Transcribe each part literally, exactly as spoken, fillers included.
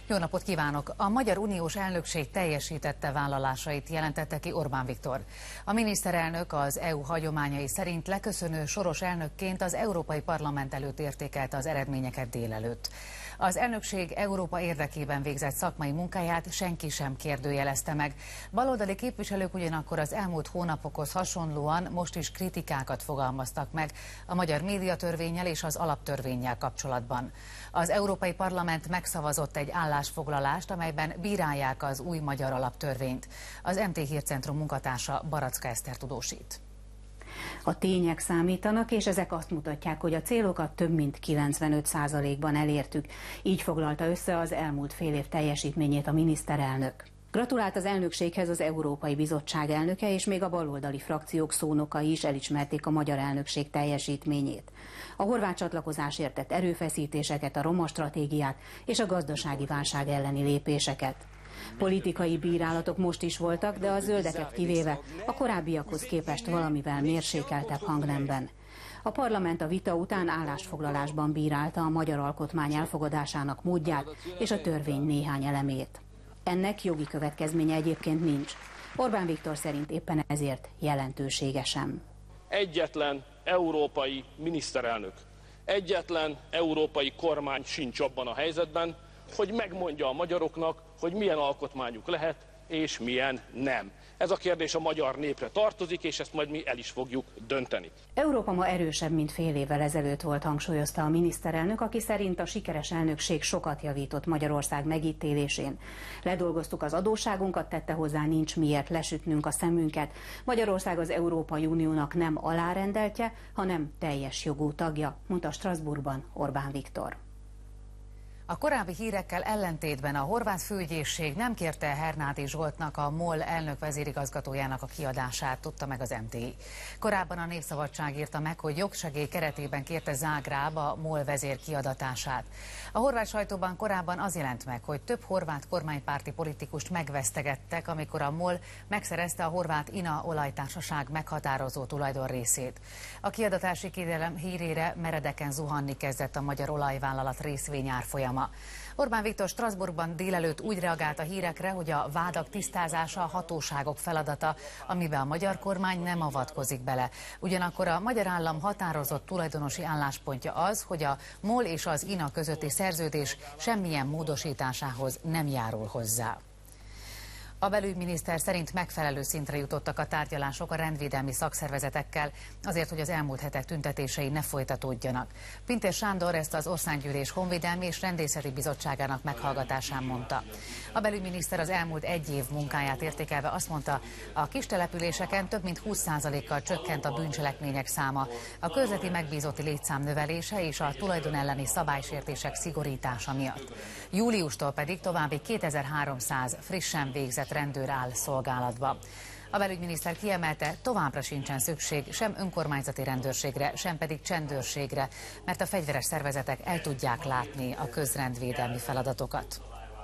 Jó napot kívánok! A Magyar Uniós Elnökség teljesítette vállalásait, jelentette ki Orbán Viktor. A miniszterelnök az é u hagyományai szerint leköszönő soros elnökként az Európai Parlament előtt értékelte az eredményeket délelőtt. Az elnökség Európa érdekében végzett szakmai munkáját senki sem kérdőjelezte meg. Baloldali képviselők ugyanakkor az elmúlt hónapokhoz hasonlóan most is kritikákat fogalmaztak meg a magyar médiatörvénnyel és az alaptörvénnyel kapcsolatban. Az Európai Parlament megszavazott egy állásfoglalást, amelyben bírálják az új magyar alaptörvényt. Az em té Hírcentrum munkatársa Baracka Eszter tudósít. A tények számítanak, és ezek azt mutatják, hogy a célokat több mint kilencvenöt százalékban elértük. Így foglalta össze az elmúlt fél év teljesítményét a miniszterelnök. Gratulált az elnökséghez az Európai Bizottság elnöke, és még a baloldali frakciók szónokai is elismerték a magyar elnökség teljesítményét. A horvát csatlakozásért tett erőfeszítéseket, a roma stratégiát és a gazdasági válság elleni lépéseket. Politikai bírálatok most is voltak, de a zöldeket kivéve a korábbiakhoz képest valamivel mérsékeltebb hangnemben. A parlament a vita után állásfoglalásban bírálta a magyar alkotmány elfogadásának módját és a törvény néhány elemét. Ennek jogi következménye egyébként nincs. Orbán Viktor szerint éppen ezért jelentősége sem. Egyetlen európai miniszterelnök, egyetlen európai kormány sincs abban a helyzetben, hogy megmondja a magyaroknak, hogy milyen alkotmányuk lehet, és milyen nem. Ez a kérdés a magyar népre tartozik, és ezt majd mi el is fogjuk dönteni. Európa ma erősebb, mint fél évvel ezelőtt volt, hangsúlyozta a miniszterelnök, aki szerint a sikeres elnökség sokat javított Magyarország megítélésén. Ledolgoztuk az adósságunkat, tette hozzá, nincs miért lesütnünk a szemünket. Magyarország az Európai Uniónak nem alárendeltje, hanem teljes jogú tagja, mondta Strasbourgban Orbán Viktor. A korábbi hírekkel ellentétben a horvát főügyészség nem kérte Hernádi Zsoltnak, a MOL elnök vezérigazgatójának a kiadását, tudta meg az em té i. Korábban a Népszabadság írta meg, hogy jogsegély keretében kérte Zágráb a MOL vezér kiadatását. A horvát sajtóban korábban az jelent meg, hogy több horvát kormánypárti politikust megvesztegettek, amikor a MOL megszerezte a horvát INA olajtársaság meghatározó tulajdonrészét. A kiadatási kérelem hírére meredeken zuhanni kezdett a magyar olajvállalat részvényárfolyama. Orbán Viktor Strasbourgban délelőtt úgy reagált a hírekre, hogy a vádak tisztázása a hatóságok feladata, amiben a magyar kormány nem avatkozik bele. Ugyanakkor a magyar állam határozott tulajdonosi álláspontja az, hogy a MOL és az INA közötti szerződés semmilyen módosításához nem járul hozzá. A belügyminiszter szerint megfelelő szintre jutottak a tárgyalások a rendvédelmi szakszervezetekkel, azért, hogy az elmúlt hetek tüntetései ne folytatódjanak. Pintér Sándor ezt az Országgyűlés Honvédelmi és Rendészeti Bizottságának meghallgatásán mondta. A belügyminiszter az elmúlt egy év munkáját értékelve azt mondta, a kistelepüléseken több mint húsz százalékkal csökkent a bűncselekmények száma, a körzeti megbízotti létszám növelése és a tulajdon elleni szabálysértések szigorítása miatt. Júliustól pedig további kétezer-háromszáz frissen végzett rendőr áll szolgálatba. A belügyminiszter kiemelte, továbbra sincsen szükség sem önkormányzati rendőrségre, sem pedig csendőrségre, mert a fegyveres szervezetek el tudják látni a közrendvédelmi feladatokat.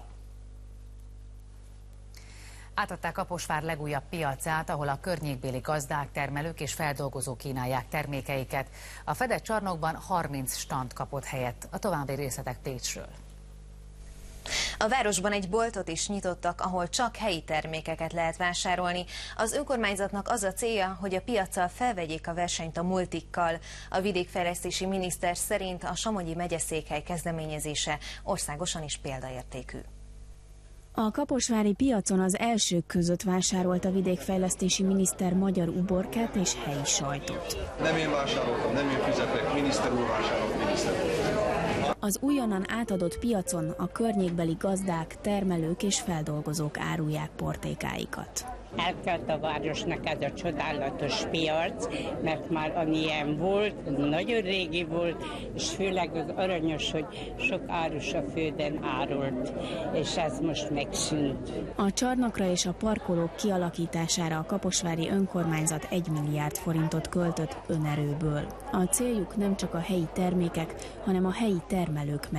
Átadták Kaposvár legújabb piacát, ahol a környékbéli gazdák, termelők és feldolgozók kínálják termékeiket. A fedett csarnokban harminc stand kapott helyet. A további részletek Pécsről. A városban egy boltot is nyitottak, ahol csak helyi termékeket lehet vásárolni. Az önkormányzatnak az a célja, hogy a piaccal felvegyék a versenyt a multikkal. A vidékfejlesztési miniszter szerint a Somogyi megyeszékhely kezdeményezése országosan is példaértékű. A kaposvári piacon az elsők között vásárolt a vidékfejlesztési miniszter magyar uborkát és helyi sajtot. Nem én vásároltam, nem én fizetek, miniszter úr vásárolt, miniszter úr. Az újonnan átadott piacon a környékbeli gazdák, termelők és feldolgozók árulják portékáikat. Elkelt a városnak ez a csodálatos piac, mert már amilyen volt, nagyon régi volt, és főleg az aranyos, hogy sok árus a földön árult, és ez most megszűnt. A csarnokra és a parkolók kialakítására a kaposvári önkormányzat egy milliárd forintot költött önerőből. A céljuk nem csak a helyi termékek, hanem a helyi termelők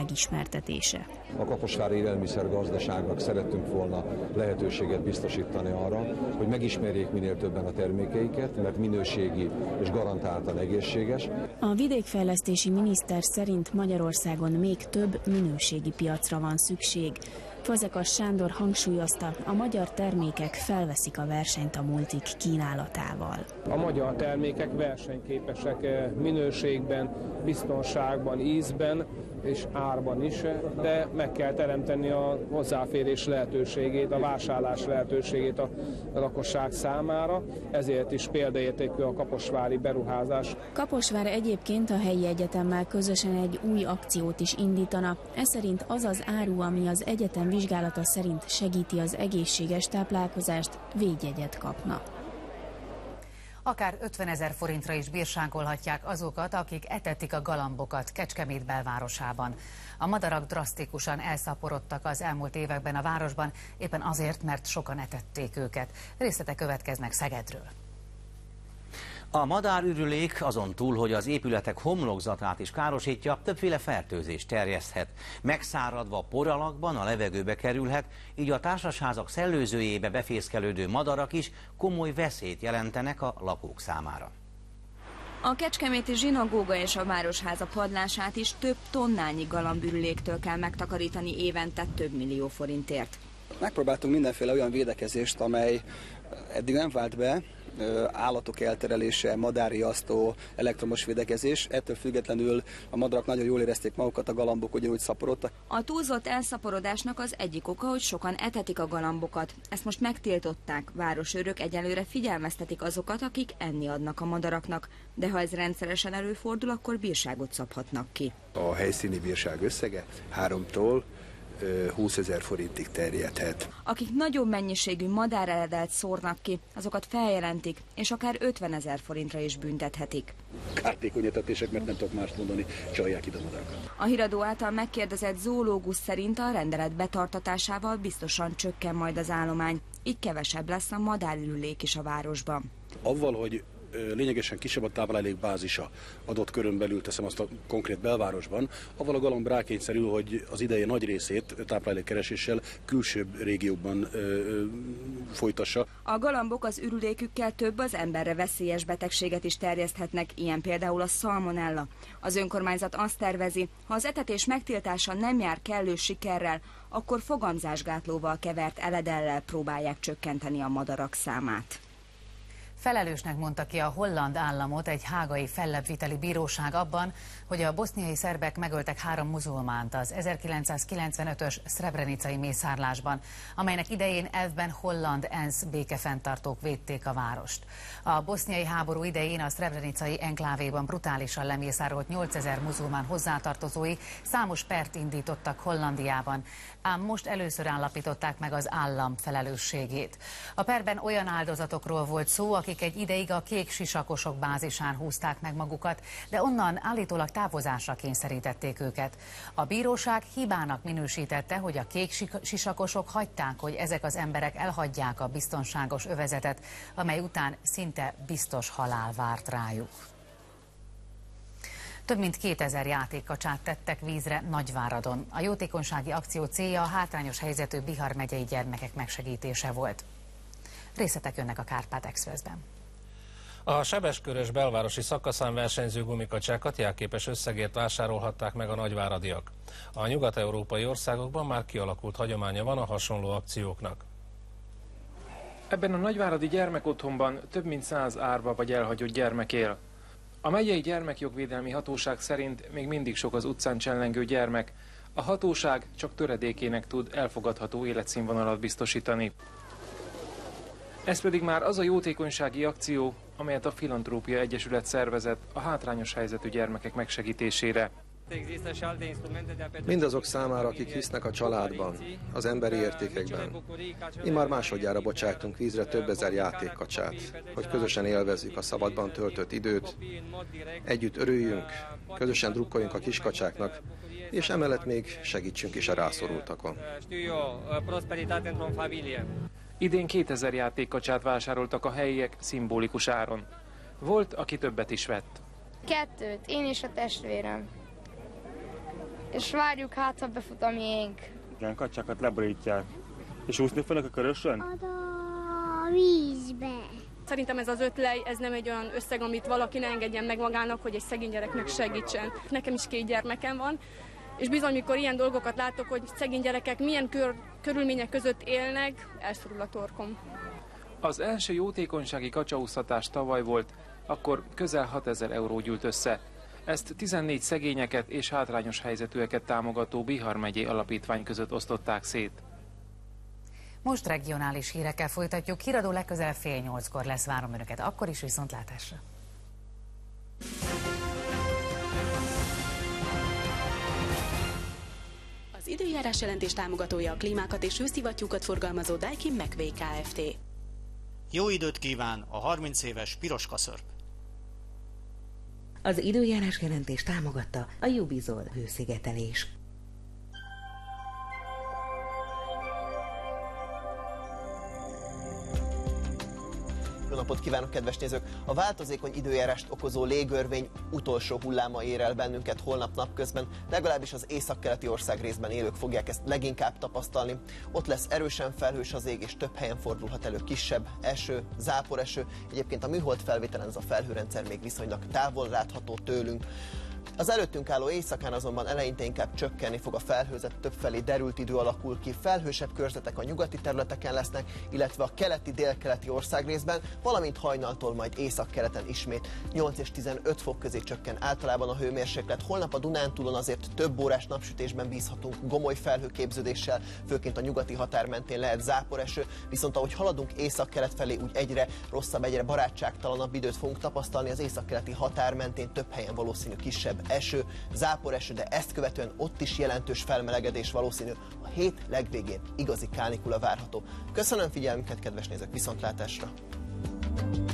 megismertetése. A kaposvári élelmiszergazdaságnak szerettünk volna lehetőséget biztosítani arra, hogy megismerjék minél többen a termékeiket, mert minőségi és garantáltan egészséges. A vidékfejlesztési miniszter szerint Magyarországon még több minőségi piacra van szükség. Fazekas Sándor hangsúlyozta, a magyar termékek felveszik a versenyt a multik kínálatával. A magyar termékek versenyképesek minőségben, biztonságban, ízben és árban is, de meg kell teremteni a hozzáférés lehetőségét, a vásárlás lehetőségét a lakosság számára, ezért is példaértékű a kaposvári beruházás. Kaposvár egyébként a helyi egyetemmel közösen egy új akciót is indítana. Ez szerint az az áru, ami az egyetem vizsgálata szerint segíti az egészséges táplálkozást, védjegyet kapna. Akár ötvenezer forintra is bírságolhatják azokat, akik etetik a galambokat Kecskemét belvárosában. A madarak drasztikusan elszaporodtak az elmúlt években a városban, éppen azért, mert sokan etették őket. Részletek következnek Szegedről. A madárürülék azon túl, hogy az épületek homlokzatát is károsítja, többféle fertőzést terjeszthet. Megszáradva por alakban a levegőbe kerülhet, így a társasházak szellőzőjébe befészkelődő madarak is komoly veszélyt jelentenek a lakók számára. A kecskeméti zsinagóga és a városháza padlását is több tonnányi galambürüléktől kell megtakarítani évente több millió forintért. Megpróbáltunk mindenféle olyan védekezést, amely eddig nem vált be, állatok elterelése, madárriasztó, elektromos védekezés. Ettől függetlenül a madarak nagyon jól érezték magukat, a galambok ugyanúgy szaporodtak. A túlzott elszaporodásnak az egyik oka, hogy sokan etetik a galambokat. Ezt most megtiltották. Városőrök egyelőre figyelmeztetik azokat, akik enni adnak a madaraknak. De ha ez rendszeresen előfordul, akkor bírságot szabhatnak ki. A helyszíni bírság összege háromtól húszezer forintig terjedhet. Akik nagyobb mennyiségű madáreledelt szórnak ki, azokat feljelentik, és akár ötvenezer forintra is büntethetik. Kártékony etetések, mert nem tudok mást mondani, csalják ide a madarakat. A híradó által megkérdezett zoológus szerint a rendelet betartatásával biztosan csökken majd az állomány, így kevesebb lesz a madárürülék is a városban. Avval, hogy lényegesen kisebb a táplálékbázisa adott körön belül, teszem azt a konkrét belvárosban, avval a galamb rákényszerül, hogy az ideje nagy részét táplálékkereséssel külsőbb régiókban ö, ö, folytassa. A galambok az ürülékükkel több az emberre veszélyes betegséget is terjeszthetnek, ilyen például a szalmonella. Az önkormányzat azt tervezi, ha az etetés megtiltása nem jár kellő sikerrel, akkor fogamzásgátlóval kevert eledellel próbálják csökkenteni a madarak számát. Felelősnek mondta ki a holland államot egy hágai fellebbviteli bíróság abban, hogy a boszniai szerbek megöltek három muzulmánt az ezerkilencszázkilencvenötös szrebrenicai mészárlásban, amelynek idején elvben holland ENSZ békefenntartók védték a várost. A boszniai háború idején a szrebrenicai enklávéban brutálisan lemészárolt nyolcezer muzulmán hozzátartozói számos pert indítottak Hollandiában, ám most először állapították meg az állam felelősségét. A perben olyan áldozatokról volt szó, akik egy ideig a kék sisakosok bázisán húzták meg magukat, de onnan állítólag távozásra kényszerítették őket. A bíróság hibának minősítette, hogy a kék sisakosok hagyták, hogy ezek az emberek elhagyják a biztonságos övezetet, amely után szinte biztos halál várt rájuk. Több mint kétezer játékkacsát tettek vízre Nagyváradon. A jótékonysági akció célja a hátrányos helyzetű Bihar megyei gyermekek megsegítése volt. Részletek jönnek a Kárpát Expressben. A sebeskörös belvárosi szakaszán versenyző gumikacsákat jelképes összegért vásárolhatták meg a nagyváradiak. A nyugat-európai országokban már kialakult hagyománya van a hasonló akcióknak. Ebben a nagyváradi gyermekotthonban több mint száz árva vagy elhagyott gyermek él. A megyei gyermekjogvédelmi hatóság szerint még mindig sok az utcán csellengő gyermek. A hatóság csak töredékének tud elfogadható életszínvonalat biztosítani. Ez pedig már az a jótékonysági akció, amelyet a Filantrópia Egyesület szervezett a hátrányos helyzetű gyermekek megsegítésére. Mindazok számára, akik hisznek a családban, az emberi értékekben. Immár másodjára bocsájtunk vízre több ezer játékkacsát, hogy közösen élvezzük a szabadban töltött időt, együtt örüljünk, közösen drukkoljunk a kiskacsáknak, és emellett még segítsünk is a rászorultakon. Idén kétezer játékkacsát vásároltak a helyiek szimbolikus áron. Volt, aki többet is vett. Kettőt, én és a testvérem. És várjuk hát, ha befut a miénk. Igen, kacsákat leborítják. És úszni fognak a körösön? A vízbe. Szerintem ez az öt lej, ez nem egy olyan összeg, amit valaki ne engedjen meg magának, hogy egy szegény gyereknek segítsen. Nekem is két gyermekem van, és bizony, mikor ilyen dolgokat látok, hogy szegény gyerekek milyen kör, körülmények között élnek, elszorul a torkom. Az első jótékonysági kacsaúsztatás tavaly volt, akkor közel hatezer euró gyűlt össze. Ezt tizennégy szegényeket és hátrányos helyzetűeket támogató Bihar megyei alapítvány között osztották szét. Most regionális hírekkel folytatjuk. Híradó legközelebb fél nyolckor lesz, várom önöket. Akkor is viszontlátásra. Az időjárás jelentés támogatója a klímákat és hőszivattyúkat forgalmazó Daikin Megvé Kft. Jó időt kíván a harminc éves Piroska Szörp. Az időjárás jelentés támogatta a Jubizol hőszigetelés. Jó napot kívánok, kedves nézők! A változékony időjárást okozó légörvény utolsó hulláma ér el bennünket holnap napközben, legalábbis az északkeleti ország részben élők fogják ezt leginkább tapasztalni. Ott lesz erősen felhős az ég, és több helyen fordulhat elő kisebb eső, záporeső. Egyébként a műhold felvételen ez a felhőrendszer még viszonylag távol látható tőlünk. Az előttünk álló éjszakán azonban eleinte inkább csökkenni fog a felhőzet, többfelé derült idő alakul ki, felhősebb körzetek a nyugati területeken lesznek, illetve a keleti, délkeleti országrészben, valamint hajnaltól majd északkeleten ismét nyolc és tizenöt fok közé csökken általában a hőmérséklet. Holnap a Dunántúlon azért több órás napsütésben bízhatunk gomoly felhőképződéssel, főként a nyugati határ mentén lehet záporeső, viszont ahogy haladunk északkelet felé, úgy egyre rosszabb, egyre barátságtalanabb időt fogunk tapasztalni, az északkeleti határ mentén több helyen valószínű kisebb eső, záporeső, de ezt követően ott is jelentős felmelegedés valószínű. A hét legvégén igazi kánikula várható. Köszönöm figyelmüket, kedves nézők, viszontlátásra!